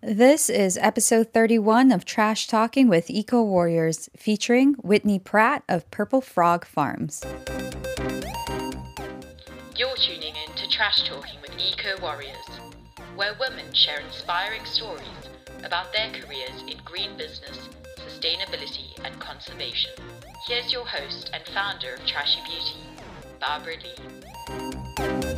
This is episode 31 of Trash Talking with Eco Warriors, featuring Whitney Pratt of Purple Frog Farms. You're tuning in to Trash Talking with Eco Warriors, where women share inspiring stories about their careers in green business, sustainability, and conservation. Here's your host and founder of Trashy Beauty, Barbara Lee.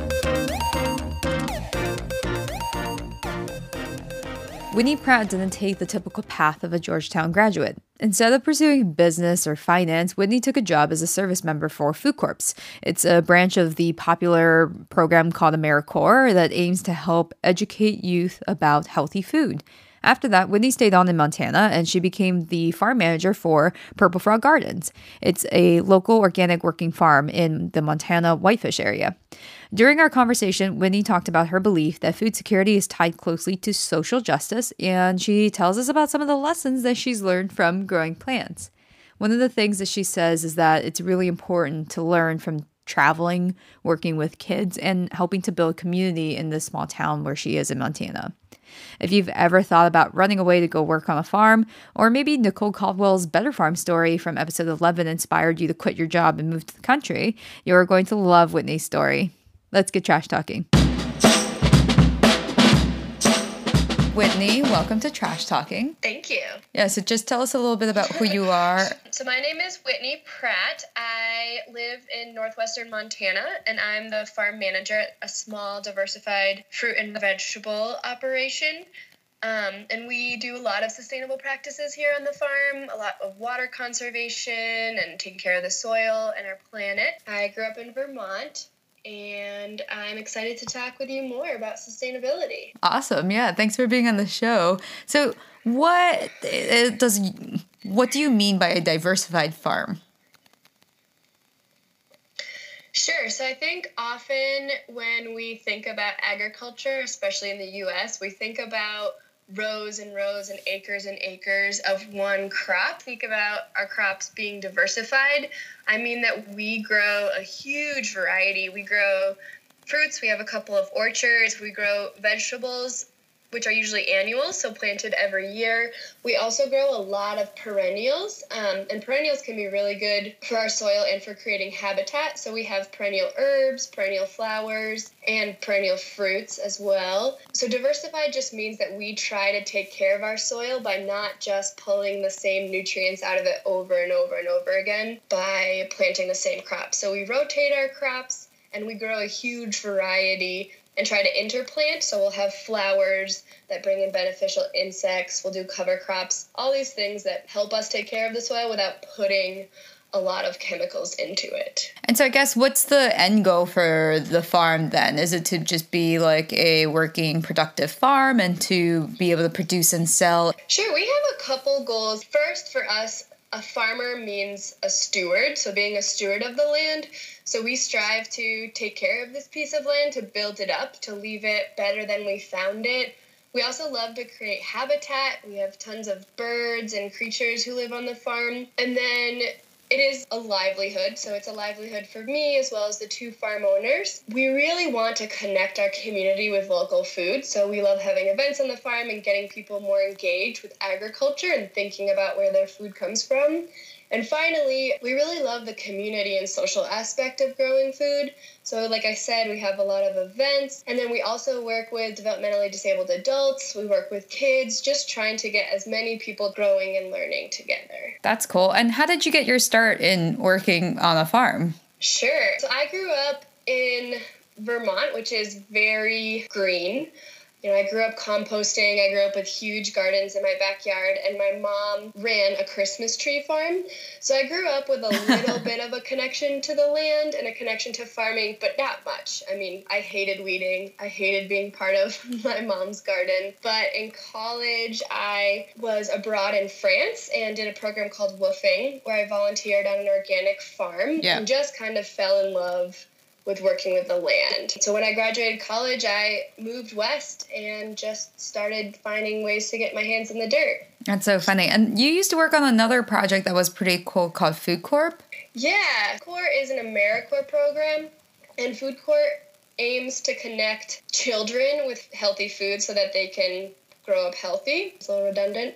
Whitney Pratt didn't take the typical path of a Georgetown graduate. Instead of pursuing business or finance, Whitney took a job as a service member for Food Corps. It's a branch of the popular program called AmeriCorps that aims to help educate youth about healthy food. After that, Whitney stayed on in Montana, and she became the farm manager for Purple Frog Gardens. It's a local organic working farm in the Montana Whitefish area. During our conversation, Whitney talked about her belief that food security is tied closely to social justice, and she tells us about some of the lessons that she's learned from growing plants. One of the things that she says is that it's really important to learn from traveling, working with kids, and helping to build community in this small town where she is in Montana. If you've ever thought about running away to go work on a farm, or maybe Nicole Caldwell's Better Farm story from episode 11 inspired you to quit your job and move to the country, you're going to love Whitney's story. Let's get trash talking. Whitney, welcome to Trash Talking. Thank you. Yeah, so just tell us a little bit about who you are. So my name is Whitney Pratt. I live in northwestern Montana, and I'm the farm manager at a small diversified fruit and vegetable operation. And we do a lot of sustainable practices here on the farm, a lot of water conservation and taking care of the soil and our planet. I grew up in Vermont, and I'm excited to talk with you more about sustainability. Awesome. Yeah, thanks for being on the show. So what do you mean by a diversified farm? Sure. So I think often when we think about agriculture, especially in the U.S., we think about rows and rows and acres of one crop. Think about our crops being diversified. I mean that we grow a huge variety. We grow fruits. We have a couple of orchards. We grow vegetables, which are usually annual, so planted every year. We also grow a lot of perennials, and perennials can be really good for our soil and for creating habitat. So we have perennial herbs, perennial flowers, and perennial fruits as well. So diversified just means that we try to take care of our soil by not just pulling the same nutrients out of it over and over and over again by planting the same crop. So we rotate our crops, and we grow a huge variety and try to interplant. So we'll have flowers that bring in beneficial insects. We'll do cover crops, all these things that help us take care of the soil without putting a lot of chemicals into it. And so I guess what's the end goal for the farm then? Is it to just be like a working, productive farm and to be able to produce and sell? Sure, we have a couple goals. First, for us, a farmer means a steward, so being a steward of the land. So we strive to take care of this piece of land, to build it up, to leave it better than we found it. We also love to create habitat. We have tons of birds and creatures who live on the farm. And then it is a livelihood, so it's a livelihood for me as well as the two farm owners. We really want to connect our community with local food, so we love having events on the farm and getting people more engaged with agriculture and thinking about where their food comes from. And finally, we really love the community and social aspect of growing food. So like I said, we have a lot of events, and then we also work with developmentally disabled adults. We work with kids, just trying to get as many people growing and learning together. That's cool. And how did you get your start in working on a farm? Sure. So I grew up in Vermont, which is very green. You know, I grew up composting. I grew up with huge gardens in my backyard, and my mom ran a Christmas tree farm. So I grew up with a little bit of a connection to the land and a connection to farming, but not much. I mean, I hated weeding. I hated being part of my mom's garden. But in college, I was abroad in France and did a program called Woofing, where I volunteered on an organic farm and just kind of fell in love with working with the land. So when I graduated college, I moved west and just started finding ways to get my hands in the dirt. That's so funny. And you used to work on another project that was pretty cool called Food Corp? Yeah. Corps is an AmeriCorps program, and Food Corp aims to connect children with healthy food so that they can grow up healthy. It's a little redundant.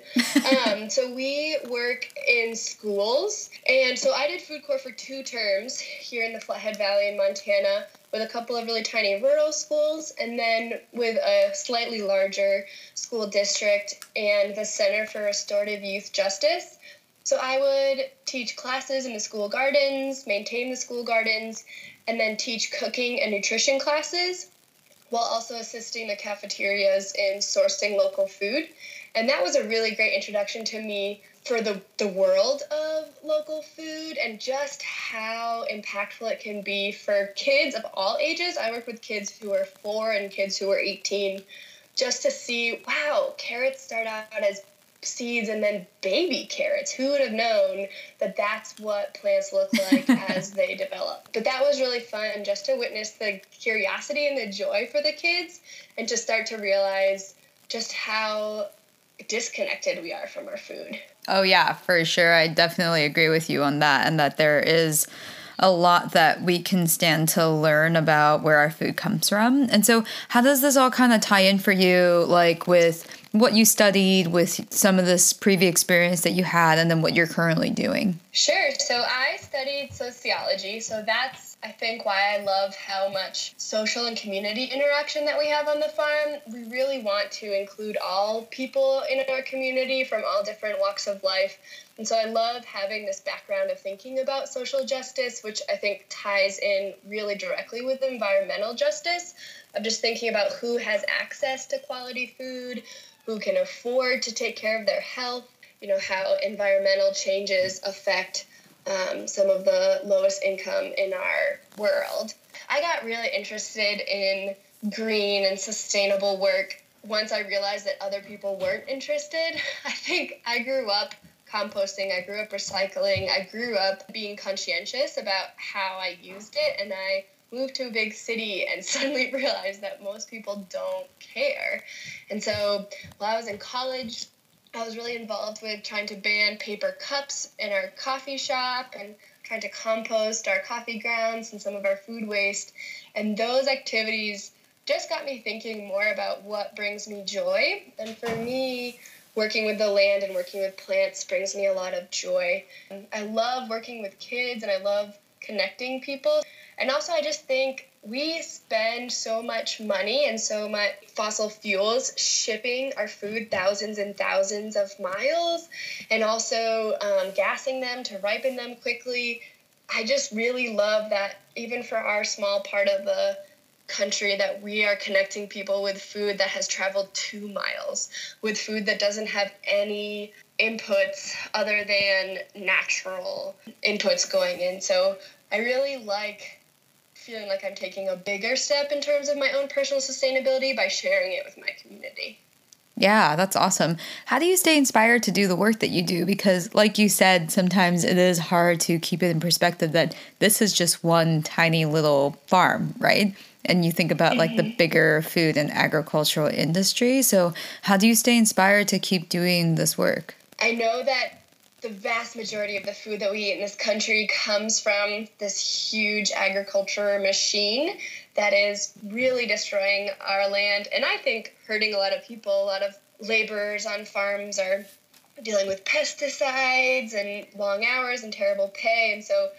So we work in schools. And so I did food corps for 2 terms here in the Flathead Valley in Montana with a couple of really tiny rural schools, and then with a slightly larger school district and the Center for Restorative Youth Justice. So I would teach classes in the school gardens, maintain the school gardens, and then teach cooking and nutrition classes, while also assisting the cafeterias in sourcing local food. And that was a really great introduction to me for the world of local food and just how impactful it can be for kids of all ages. I work with kids who are 4 and kids who are 18, just to see, wow, carrots start out as seeds and then baby carrots. Who would have known that that's what plants look like as they develop? But that was really fun, just to witness the curiosity and the joy for the kids and to start to realize just how disconnected we are from our food. Oh, yeah, for sure. I definitely agree with you on that, and that there is a lot that we can stand to learn about where our food comes from. And so how does this all kind of tie in for you, like with what you studied, with some of this previous experience that you had, and then what you're currently doing? Sure. So I studied sociology. So that's, I think, why I love how much social and community interaction that we have on the farm. We really want to include all people in our community from all different walks of life. And so I love having this background of thinking about social justice, which I think ties in really directly with environmental justice, of just thinking about who has access to quality food, who can afford to take care of their health, how environmental changes affect some of the lowest income in our world. I got really interested in green and sustainable work once I realized that other people weren't interested. I think I grew up composting, I grew up recycling, I grew up being conscientious about how I used it, and I moved to a big city and suddenly realized that most people don't care. And so while I was in college, I was really involved with trying to ban paper cups in our coffee shop and trying to compost our coffee grounds and some of our food waste. And those activities just got me thinking more about what brings me joy. And for me, working with the land and working with plants brings me a lot of joy. I love working with kids and I love connecting people. And also I just think we spend so much money and so much fossil fuels shipping our food thousands and thousands of miles, and also gassing them to ripen them quickly. I just really love that even for our small part of the country that we are connecting people with food that has traveled 2 miles, with food that doesn't have any inputs other than natural inputs going in. So I really like feeling like I'm taking a bigger step in terms of my own personal sustainability by sharing it with my community. Yeah, that's awesome. How do you stay inspired to do the work that you do? Because like you said, sometimes it is hard to keep it in perspective that this is just one tiny little farm, right? And you think about like the bigger food and agricultural industry. So how do you stay inspired to keep doing this work? I know that the vast majority of the food that we eat in this country comes from this huge agriculture machine that is really destroying our land, and I think hurting a lot of people. A lot of laborers on farms are dealing with pesticides and long hours and terrible pay, and so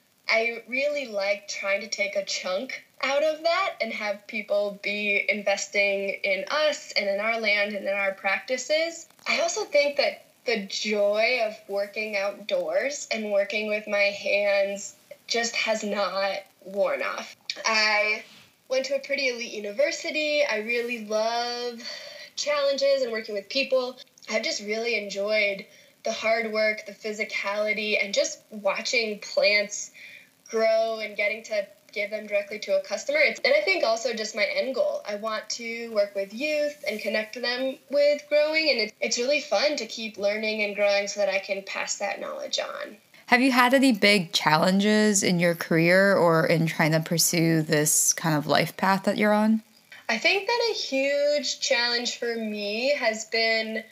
I really like trying to take a chunk out of that and have people be investing in us and in our land and in our practices. I also think that the joy of working outdoors and working with my hands just has not worn off. I went to a pretty elite university. I really love challenges and working with people. I've just really enjoyed the hard work, the physicality, and just watching plants grow and getting to give them directly to a customer. And I think also just my end goal. I want to work with youth and connect them with growing, and it's really fun to keep learning and growing so that I can pass that knowledge on. Have you had any big challenges in your career or in trying to pursue this kind of life path that you're on? I think that a huge challenge for me has been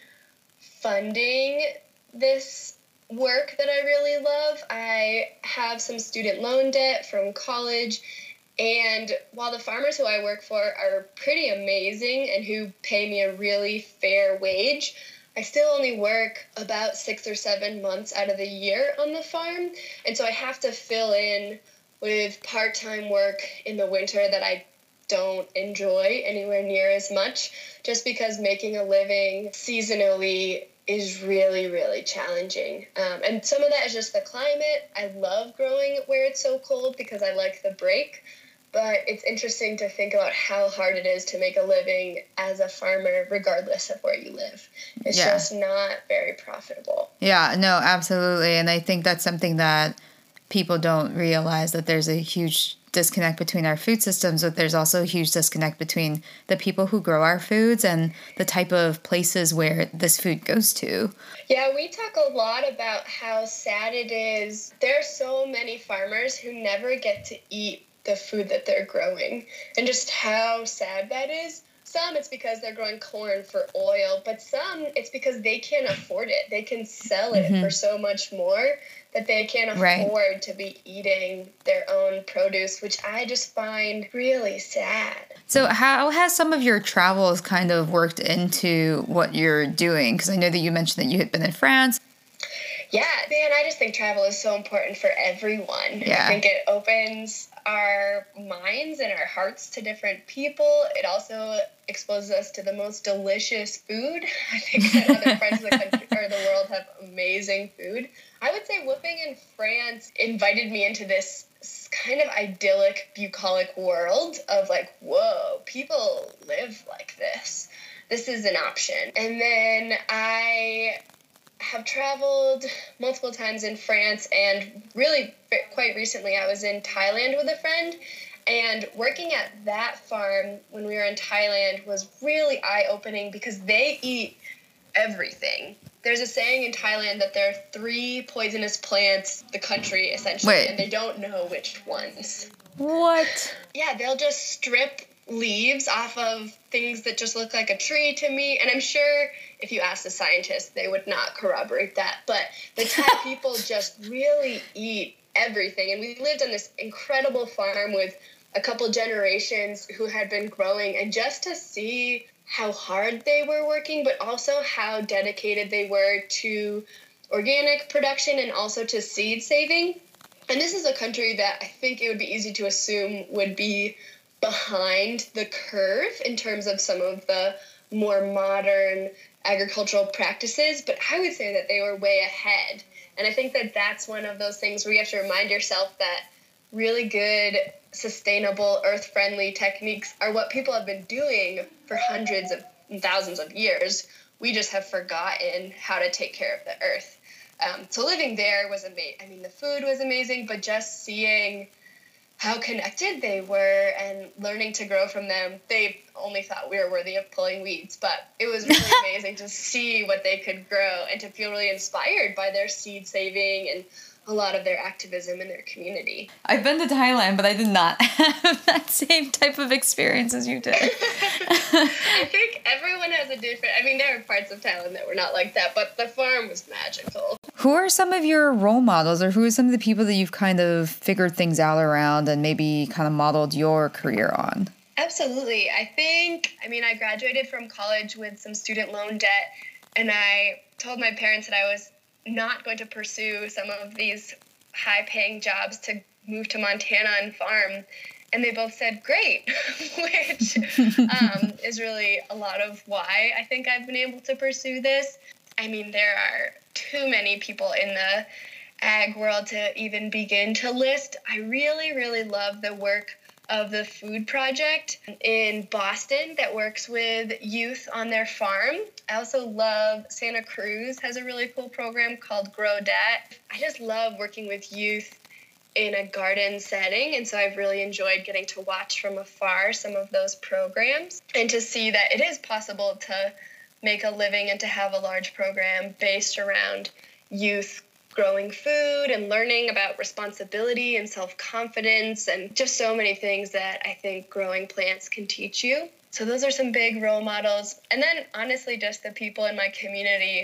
funding this work that I really love. I have some student loan debt from college, And while the farmers who I work for are pretty amazing and who pay me a really fair wage, I still only work about 6 or 7 months out of the year on the farm. And so I have to fill in with part-time work in the winter that I don't enjoy anywhere near as much, just because making a living seasonally is really, really challenging. And some of that is just the climate. I love growing where it's so cold because I like the break. But it's interesting to think about how hard it is to make a living as a farmer, regardless of where you live. It's just not very profitable. Yeah, no, absolutely. And I think that's something that people don't realize, that there's a huge disconnect between our food systems, but there's also a huge disconnect between the people who grow our foods and the type of places where this food goes to. Yeah, we talk a lot about how sad it is. There are so many farmers who never get to eat the food that they're growing, and just how sad that is. Some it's because they're growing corn for oil, but some it's because they can't afford it. They can sell it for so much more that they can't afford to be eating their own produce, which I just find really sad. So how has some of your travels kind of worked into what you're doing? Because I know that you mentioned that you had been in France. Yeah, man, I just think travel is so important for everyone. Yeah. I think it opens our minds and our hearts to different people. It also exposes us to the most delicious food. I think that other parts of the country or the world have amazing food. I would say whooping in France invited me into this kind of idyllic, bucolic world of like, whoa, people live like this. This is an option. And then I have traveled multiple times in France, and really quite recently I was in Thailand with a friend, and working at that farm when we were in Thailand was really eye-opening because they eat everything. There's a saying in Thailand that there are 3 poisonous plants, the country essentially, and they don't know which ones. What? Yeah, they'll just strip leaves off of things that just look like a tree to me, and I'm sure if you ask the scientists, they would not corroborate that, but the Thai people just really eat everything. And we lived on this incredible farm with a couple generations who had been growing, and just to see how hard they were working, but also how dedicated they were to organic production and also to seed saving. And this is a country that I think it would be easy to assume would be behind the curve in terms of some of the more modern agricultural practices, but I would say that they were way ahead. And I think that that's one of those things where you have to remind yourself that really good, sustainable, earth-friendly techniques are what people have been doing for hundreds of thousands of years. We just have forgotten how to take care of the earth. So living there was amazing. I mean, the food was amazing, but just seeing how connected they were and learning to grow from them. They only thought we were worthy of pulling weeds, but it was really amazing to see what they could grow and to feel really inspired by their seed saving and a lot of their activism in their community. I've been to Thailand, but I did not have that same type of experience as you did. I think everyone has a different, I mean, there are parts of Thailand that were not like that, but the farm was magical. Who are some of your role models, or who are some of the people that you've kind of figured things out around and maybe kind of modeled your career on? Absolutely. I graduated from college with some student loan debt, and I told my parents that I was not going to pursue some of these high-paying jobs to move to Montana and farm. And they both said, great, which is really a lot of why I think I've been able to pursue this. I mean, there are too many people in the ag world to even begin to list. I really, really love the work of the Food Project in Boston that works with youth on their farm. I also love Santa Cruz has a really cool program called Grow Dat. I just love working with youth in a garden setting, and so I've really enjoyed getting to watch from afar some of those programs and to see that it is possible to make a living and to have a large program based around youth growing food and learning about responsibility and self-confidence and just so many things that I think growing plants can teach you. So those are some big role models. And then honestly, just the people in my community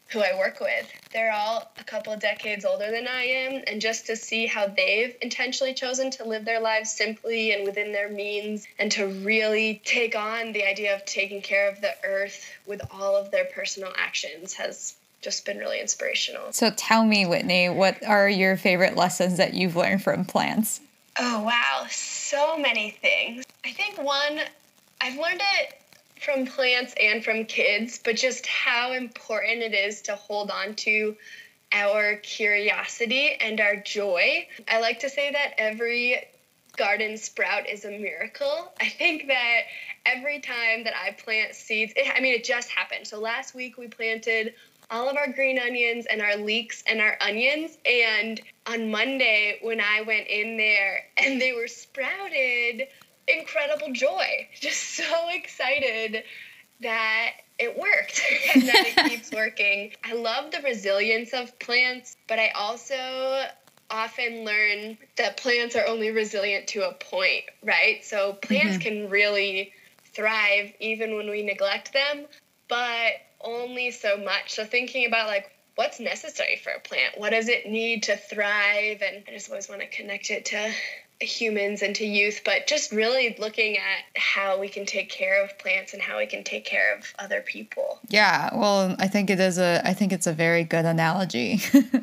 who I work with. They're all a couple of decades older than I am, and just to see how they've intentionally chosen to live their lives simply and within their means, and to really take on the idea of taking care of the earth with all of their personal actions has just been really inspirational. So tell me, Whitney, what are your favorite lessons that you've learned from plants? Oh, wow. So many things. I think one, I've learned it from plants and from kids, but just how important it is to hold on to our curiosity and our joy. I like to say that every garden sprout is a miracle. I think that every time that I plant seeds, it just happened. So last week we planted all of our green onions and our leeks and our onions. And on Monday, when I went in there and they were sprouted, incredible joy. Just so excited that it worked and that it keeps working. I love the resilience of plants, but I also often learn that plants are only resilient to a point, right? So plants can really thrive even when we neglect them, but only so much. So thinking about what's necessary for a plant, what does it need to thrive? And I just always want to connect it to humans and to youth, but just really looking at how we can take care of plants and how we can take care of other people. Yeah, well, I think it's a very good analogy.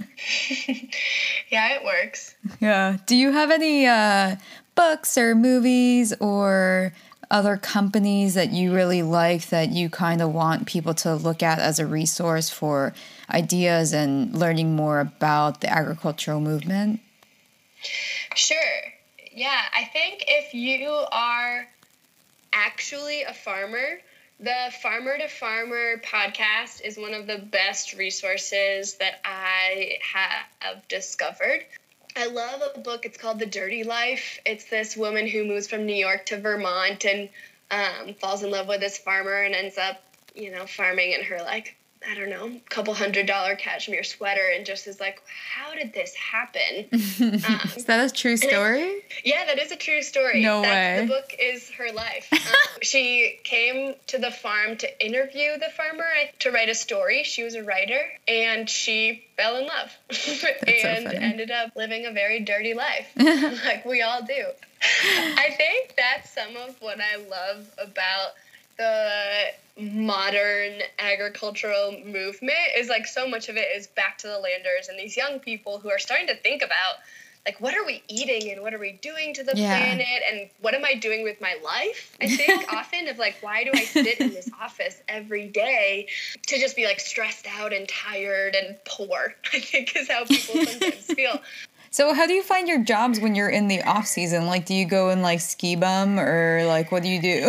Yeah, it works. Yeah. Do you have any books or movies or other companies that you really like that you kind of want people to look at as a resource for ideas and learning more about the agricultural movement? Sure. Yeah, I think if you are actually a farmer, the Farmer to Farmer podcast is one of the best resources that I have discovered. I love a book. It's called The Dirty Life. It's this woman who moves from New York to Vermont and falls in love with this farmer and ends up, farming in her couple $100 cashmere sweater, and just is like, how did this happen? Is that a true story? Yeah, that is a true story. No way. The book is her life. She came to the farm to interview the farmer to write a story. She was a writer, and she fell in love and ended up living a very dirty life, like we all do. I think that's some of what I love about the modern agricultural movement is so much of it is back to the landers and these young people who are starting to think about what are we eating and what are we doing to the planet and what am I doing with my life? I think often of why do I sit in this office every day to just be stressed out and tired and poor, I think is how people sometimes feel. So how do you find your jobs when you're in the off season? Do you go and ski bum or what do you do?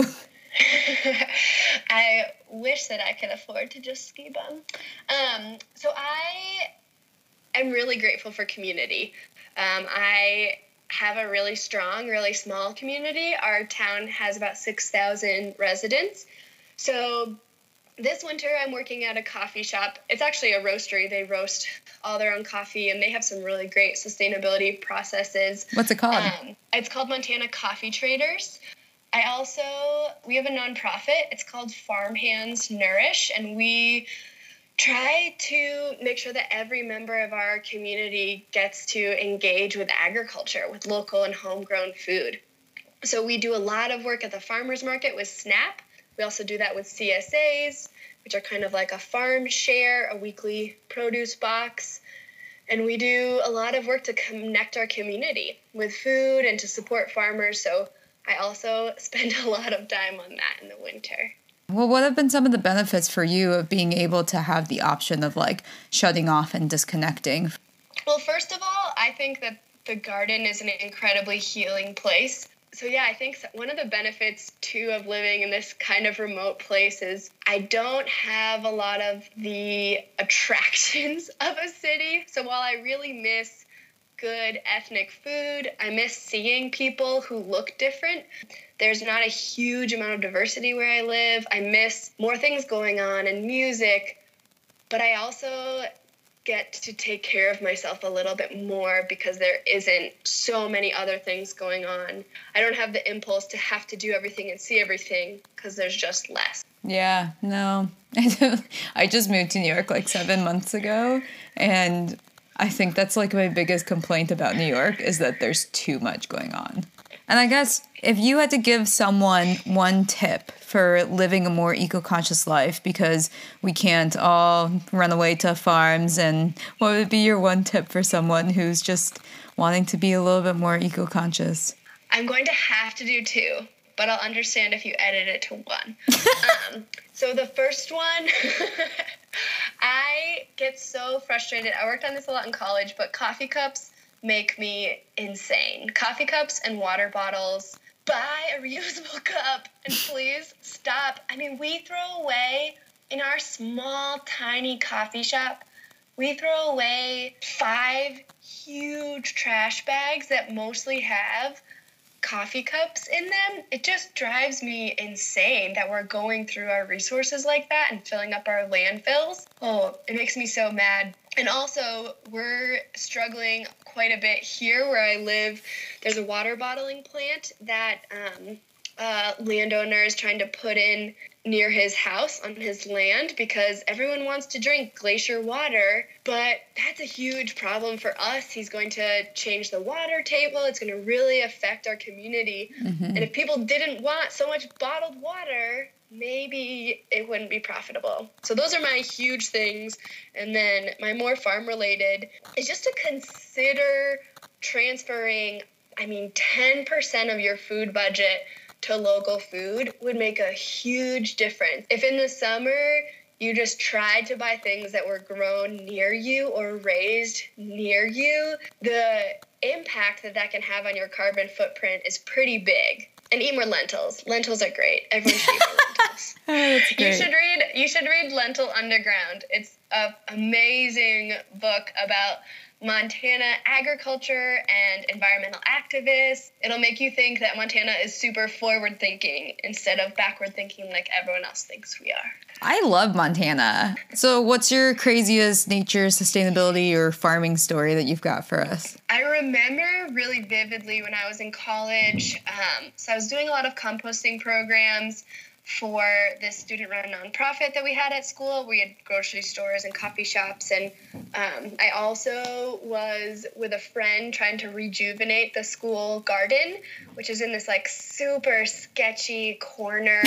I wish that I could afford to just ski bum. So I am really grateful for community. I have a really strong, really small community. Our town has about 6,000 residents. So this winter I'm working at a coffee shop. It's actually a roastery. They roast all their own coffee, and they have some really great sustainability processes. What's it called? It's called Montana Coffee Traders. We have a nonprofit. It's called Farmhands Nourish, and we try to make sure that every member of our community gets to engage with agriculture, with local and homegrown food. So we do a lot of work at the farmers market with SNAP. We also do that with CSAs, which are kind of like a farm share, a weekly produce box. And we do a lot of work to connect our community with food and to support farmers. So I also spend a lot of time on that in the winter. Well, what have been some of the benefits for you of being able to have the option of shutting off and disconnecting? Well, first of all, I think that the garden is an incredibly healing place. So yeah, I think one of the benefits too of living in this kind of remote place is I don't have a lot of the attractions of a city. So while I really miss good ethnic food, I miss seeing people who look different. There's not a huge amount of diversity where I live. I miss more things going on and music, but I also get to take care of myself a little bit more because there isn't so many other things going on. I don't have the impulse to have to do everything and see everything because there's just less. Yeah, no. I just moved to New York like 7 months ago, and I think that's like my biggest complaint about New York is that there's too much going on. And I guess if you had to give someone one tip for living a more eco-conscious life, because we can't all run away to farms, and what would be your one tip for someone who's just wanting to be a little bit more eco-conscious? I'm going to have to do two, but I'll understand if you edit it to one. So the first one, I get so frustrated. I worked on this a lot in college, but coffee cups make me insane. Coffee cups and water bottles. Buy a reusable cup and please stop. I mean, we throw away in our small, tiny coffee shop, we throw away 5 huge trash bags that mostly have coffee cups in them. It just drives me insane that we're going through our resources like that and filling up our landfills. Oh, it makes me so mad. And also, we're struggling quite a bit here where I live. There's a water bottling plant that landowner is trying to put in near his house on his land because everyone wants to drink glacier water, but that's a huge problem for us. He's going to change the water table. It's going to really affect our community. Mm-hmm. And if people didn't want so much bottled water, maybe it wouldn't be profitable. So those are my huge things. And then my more farm related is just to consider transferring, 10% of your food budget to local food would make a huge difference. If in the summer you just tried to buy things that were grown near you or raised near you, the impact that can have on your carbon footprint is pretty big. And eat more lentils. Lentils are great. Everyone should eat more lentils. That's great. You should read Lentil Underground. It's an amazing book about Montana agriculture and environmental activists. It'll make you think that Montana is super forward-thinking instead of backward-thinking like everyone else thinks we are. I love Montana. So what's your craziest nature, sustainability, or farming story that you've got for us? I remember really vividly when I was in college. So I was doing a lot of composting programs for this student-run nonprofit that we had at school. We had grocery stores and coffee shops, and I also was with a friend trying to rejuvenate the school garden, which is in this like super sketchy corner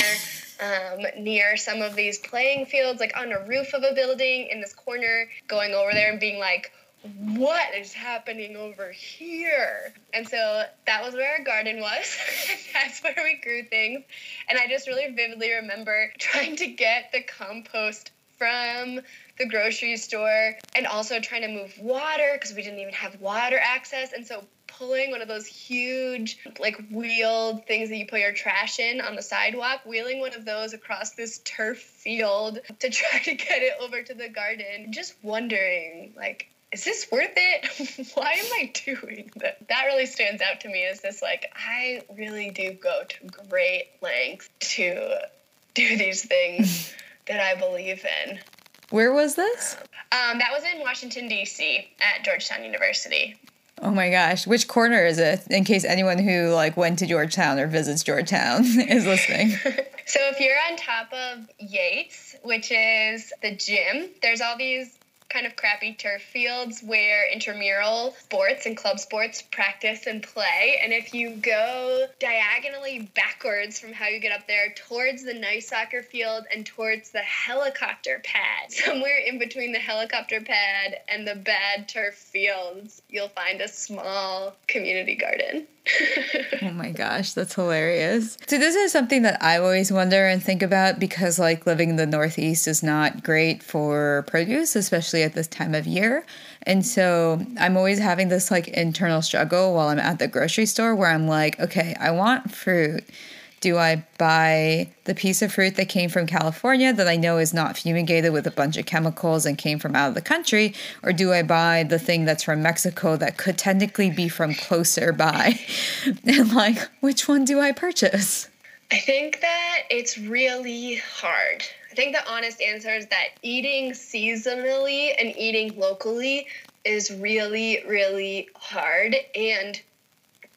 near some of these playing fields, like on a roof of a building in this corner, going over there and being like, what is happening over here? And so that was where our garden was. That's where we grew things. And I just really vividly remember trying to get the compost from the grocery store and also trying to move water because we didn't even have water access. And so pulling one of those huge, like, wheeled things that you put your trash in on the sidewalk, wheeling one of those across this turf field to try to get it over to the garden. Just wondering, like, is this worth it? Why am I doing that? That really stands out to me as this, like, I really do go to great lengths to do these things that I believe in. Where was this? That was in Washington, D.C. at Georgetown University. Oh my gosh. Which corner is it? In case anyone who like went to Georgetown or visits Georgetown is listening. So if you're on top of Yates, which is the gym, there's all these kind of crappy turf fields where intramural sports and club sports practice and play. And if you go diagonally backwards from how you get up there towards the nice soccer field and towards the helicopter pad, somewhere in between the helicopter pad and the bad turf fields, you'll find a small community garden. Oh my gosh, that's hilarious. So this is something that I always wonder and think about because like living in the Northeast is not great for produce, especially at this time of year. And so I'm always having this like internal struggle while I'm at the grocery store where I'm like, okay, I want fruit. Do I buy the piece of fruit that came from California that I know is not fumigated with a bunch of chemicals and came from out of the country? Or do I buy the thing that's from Mexico that could technically be from closer by? And like, which one do I purchase? I think that it's really hard. I think the honest answer is that eating seasonally and eating locally is really, really hard. And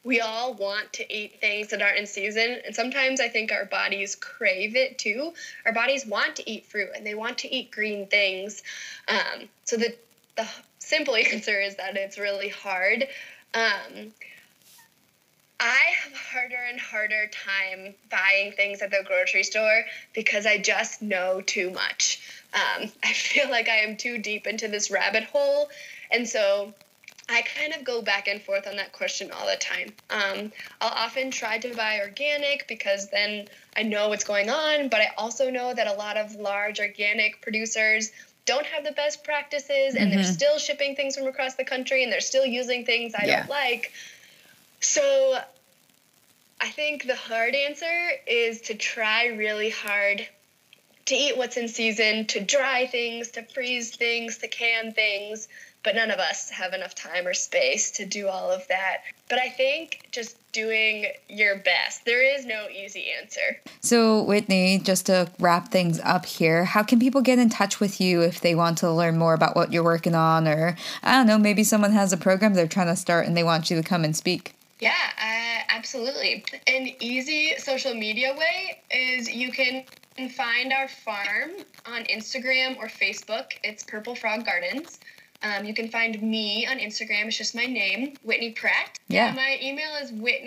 we all want to eat things that aren't in season. And sometimes I think our bodies crave it too. Our bodies want to eat fruit and they want to eat green things. So the simple answer is that it's really hard. I have a harder and harder time buying things at the grocery store because I just know too much. I feel like I am too deep into this rabbit hole. And so I kind of go back and forth on that question all the time. I'll often try to buy organic because then I know what's going on, but I also know that a lot of large organic producers don't have the best practices and they're still shipping things from across the country and they're still using things I don't like. So I think the hard answer is to try really hard to eat what's in season, to dry things, to freeze things, to can things. But none of us have enough time or space to do all of that. But I think just doing your best. There is no easy answer. So, Whitney, just to wrap things up here, how can people get in touch with you if they want to learn more about what you're working on? Or, I don't know, maybe someone has a program they're trying to start and they want you to come and speak. Yeah, absolutely. An easy social media way is you can find our farm on Instagram or Facebook. It's Purple Frog Gardens. You can find me on Instagram. It's just my name, Whitney Pratt. Yeah. My email is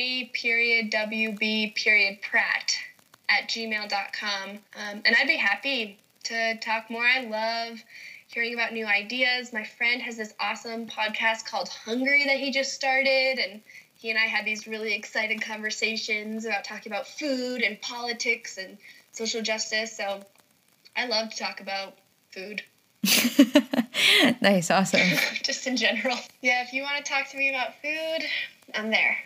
whitney.wb.pratt@gmail.com. And I'd be happy to talk more. I love hearing about new ideas. My friend has this awesome podcast called Hungry that he just started. And he and I had these really exciting conversations about talking about food and politics and social justice. So I love to talk about food. Nice, awesome. Just in general. Yeah, if you want to talk to me about food, I'm there.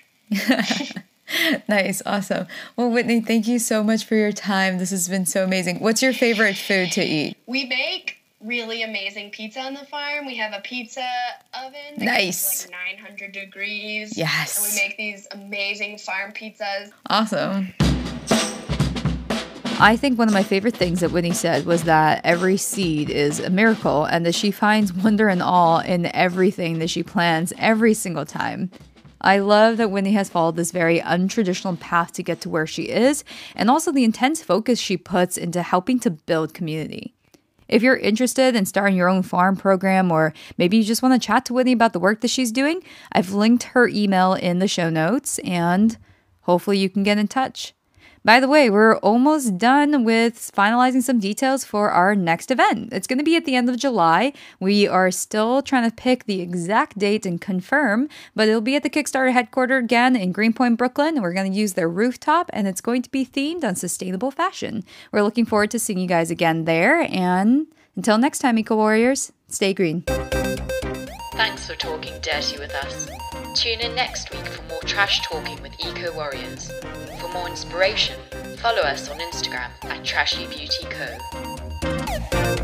Nice, awesome. Well, Whitney, thank you so much for your time. This has been so amazing. What's your favorite food to eat? We make really amazing pizza on the farm. We have a pizza oven. Nice. Like 900 degrees. Yes. And we make these amazing farm pizzas. Awesome. I think one of my favorite things that Whitney said was that every seed is a miracle and that she finds wonder and awe in everything that she plants every single time. I love that Whitney has followed this very untraditional path to get to where she is, and also the intense focus she puts into helping to build community. If you're interested in starting your own farm program, or maybe you just want to chat to Whitney about the work that she's doing, I've linked her email in the show notes, and hopefully you can get in touch. By the way, we're almost done with finalizing some details for our next event. It's going to be at the end of July. We are still trying to pick the exact date and confirm, but it'll be at the Kickstarter headquarters again in Greenpoint, Brooklyn. We're going to use their rooftop, and it's going to be themed on sustainable fashion. We're looking forward to seeing you guys again there, and until next time, Eco Warriors, stay green. Thanks for talking dirty with us. Tune in next week for more trash talking with Eco Warriors. For more inspiration, follow us on Instagram at Trashy Beauty Co.